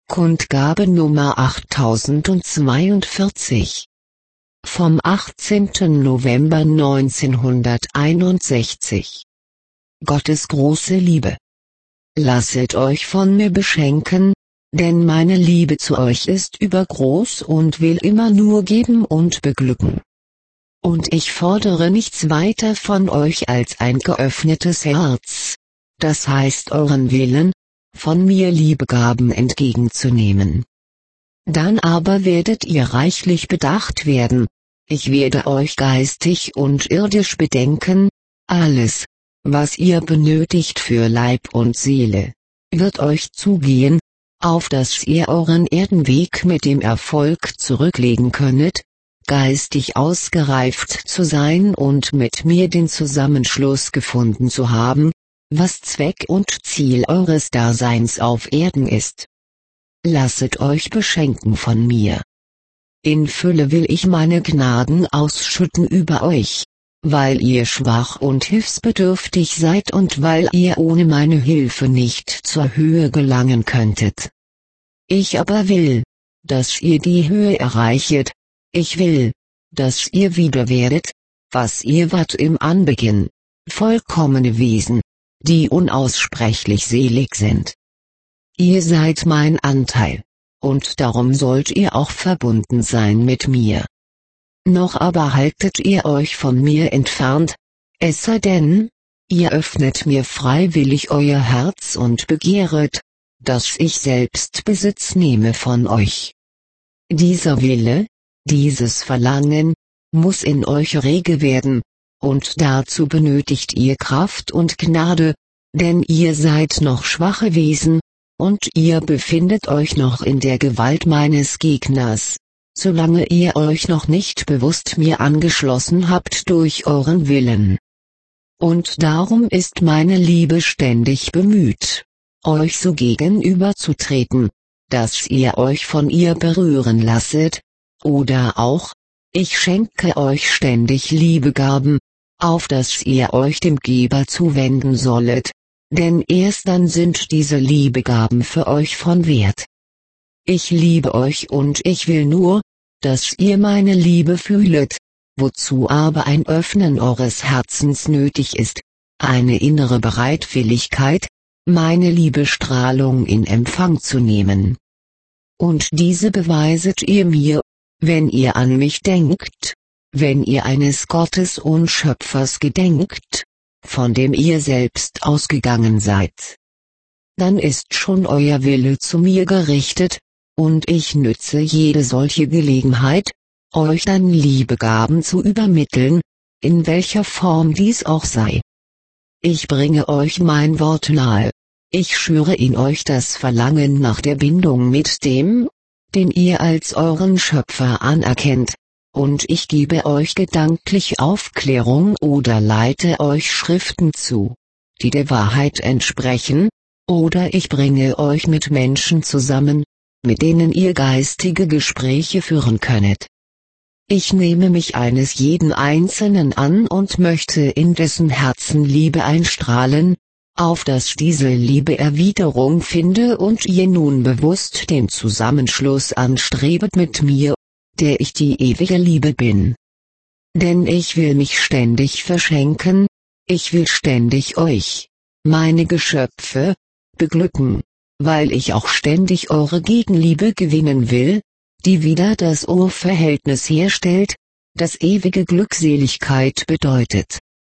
Kundgabe Nummer 8042. Vom 18. November 1961. Gottes große Liebe. Lasset euch von mir beschenken, denn meine Liebe zu euch ist übergroß und will immer nur geben und beglücken. Und ich fordere nichts weiter von euch als ein geöffnetes Herz, das heißt euren Willen, von mir Liebegaben entgegenzunehmen. Dann aber werdet ihr reichlich bedacht werden, ich werde euch geistig und irdisch bedenken, alles, was ihr benötigt für Leib und Seele, wird euch zugehen, auf dass ihr euren Erdenweg mit dem Erfolg zurücklegen könnet, geistig ausgereift zu sein und mit mir den Zusammenschluss gefunden zu haben, was Zweck und Ziel eures Daseins auf Erden ist. Lasset euch beschenken von mir. In Fülle will ich meine Gnaden ausschütten über euch, weil ihr schwach und hilfsbedürftig seid und weil ihr ohne meine Hilfe nicht zur Höhe gelangen könntet. Ich aber will, dass ihr die Höhe erreichet, ich will, dass ihr wieder werdet, was ihr wart im Anbeginn, vollkommene Wesen, die unaussprechlich selig sind. Ihr seid mein Anteil, und darum sollt ihr auch verbunden sein mit mir. Noch aber haltet ihr euch von mir entfernt, es sei denn, ihr öffnet mir freiwillig euer Herz und begehret, dass ich selbst Besitz nehme von euch. Dieser Wille, dieses Verlangen, muss in euch rege werden, und dazu benötigt ihr Kraft und Gnade, denn ihr seid noch schwache Wesen, und ihr befindet euch noch in der Gewalt meines Gegners, solange ihr euch noch nicht bewusst mir angeschlossen habt durch euren Willen. Und darum ist meine Liebe ständig bemüht, euch so gegenüberzutreten, dass ihr euch von ihr berühren lasset, oder auch, ich schenke euch ständig Liebegaben, auf dass ihr euch dem Geber zuwenden sollet, denn erst dann sind diese Liebegaben für euch von Wert. Ich liebe euch und ich will nur, dass ihr meine Liebe fühlet, wozu aber ein Öffnen eures Herzens nötig ist, eine innere Bereitwilligkeit, meine Liebestrahlung in Empfang zu nehmen. Und diese beweiset ihr mir, wenn ihr an mich denkt, wenn ihr eines Gottes und Schöpfers gedenkt, von dem ihr selbst ausgegangen seid. Dann ist schon euer Wille zu mir gerichtet, und ich nütze jede solche Gelegenheit, euch dann Liebegaben zu übermitteln, in welcher Form dies auch sei. Ich bringe euch mein Wort nahe, ich schüre in euch das Verlangen nach der Bindung mit dem, den ihr als euren Schöpfer anerkennt, und ich gebe euch gedanklich Aufklärung oder leite euch Schriften zu, die der Wahrheit entsprechen, oder ich bringe euch mit Menschen zusammen, mit denen ihr geistige Gespräche führen könnet. Ich nehme mich eines jeden Einzelnen an und möchte in dessen Herzen Liebe einstrahlen, auf dass diese Liebe Erwiderung finde und ihr nun bewusst den Zusammenschluss anstrebet mit mir, der ich die ewige Liebe bin. Denn ich will mich ständig verschenken, ich will ständig euch, meine Geschöpfe, beglücken, weil ich auch ständig eure Gegenliebe gewinnen will, die wieder das Urverhältnis herstellt, das ewige Glückseligkeit bedeutet.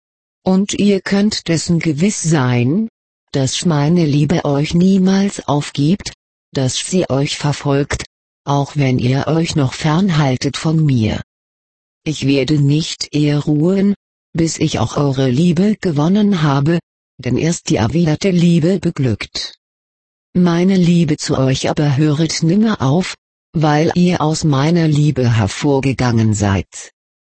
Und ihr könnt dessen gewiss sein, dass meine Liebe euch niemals aufgibt, dass sie euch verfolgt, auch wenn ihr euch noch fernhaltet von mir. Ich werde nicht eher ruhen, bis ich auch eure Liebe gewonnen habe, denn erst die erwiderte Liebe beglückt. Meine Liebe zu euch aber höret nimmer auf, weil ihr aus meiner Liebe hervorgegangen seid.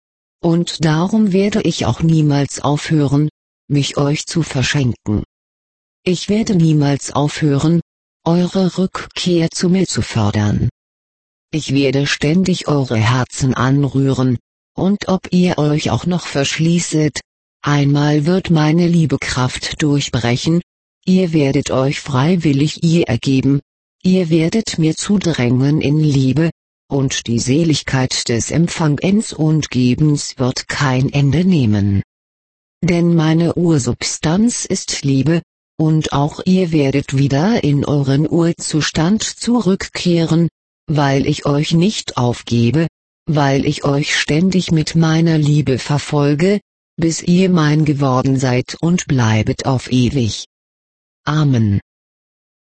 Und darum werde ich auch niemals aufhören, mich euch zu verschenken. Ich werde niemals aufhören, eure Rückkehr zu mir zu fördern. Ich werde ständig eure Herzen anrühren, und ob ihr euch auch noch verschließet, einmal wird meine Liebekraft durchbrechen, ihr werdet euch freiwillig ihr ergeben, Ihr werdet mir zudrängen in Liebe, und die Seligkeit des Empfangens und Gebens wird kein Ende nehmen. Denn meine Ursubstanz ist Liebe, und auch ihr werdet wieder in euren Urzustand zurückkehren, weil ich euch nicht aufgebe, weil ich euch ständig mit meiner Liebe verfolge, bis ihr mein geworden seid und bleibet auf ewig. Amen.